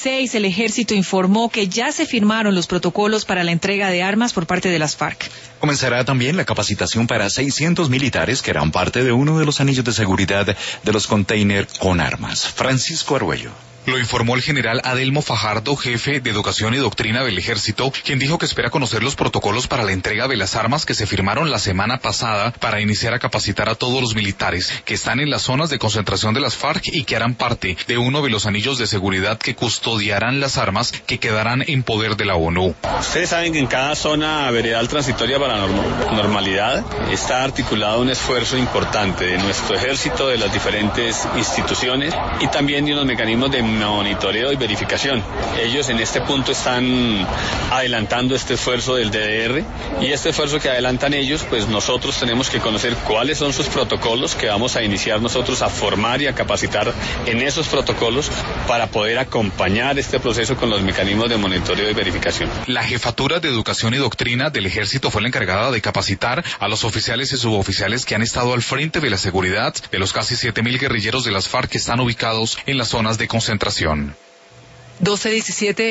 16, el ejército informó que ya se firmaron los protocolos para la entrega de armas por parte de las FARC. Comenzará también la capacitación para 600 militares que harán parte de uno de los anillos de seguridad de los containers con armas. Francisco Arguello. Lo informó el general Adelmo Fajardo, jefe de Educación y Doctrina del Ejército, quien dijo que espera conocer los protocolos para la entrega de las armas que se firmaron la semana pasada para iniciar a capacitar a todos los militares que están en las zonas de concentración de las FARC y que harán parte de uno de los anillos de seguridad que custodiarán las armas que quedarán en poder de la ONU. Ustedes saben que en cada zona veredal transitoria para normalidad está articulado un esfuerzo importante de nuestro ejército, de las diferentes instituciones y también de unos mecanismos de monitoreo y verificación. Ellos en este punto están adelantando este esfuerzo del DDR y este esfuerzo que adelantan ellos, pues nosotros tenemos que conocer cuáles son sus protocolos que vamos a iniciar nosotros a formar y a capacitar en esos protocolos para poder acompañar este proceso con los mecanismos de monitoreo y verificación. La Jefatura de Educación y Doctrina del Ejército fue la encargada de capacitar a los oficiales y suboficiales que han estado al frente de la seguridad de los casi 7.000 guerrilleros de las FARC que están ubicados en las zonas de concentración. 12:17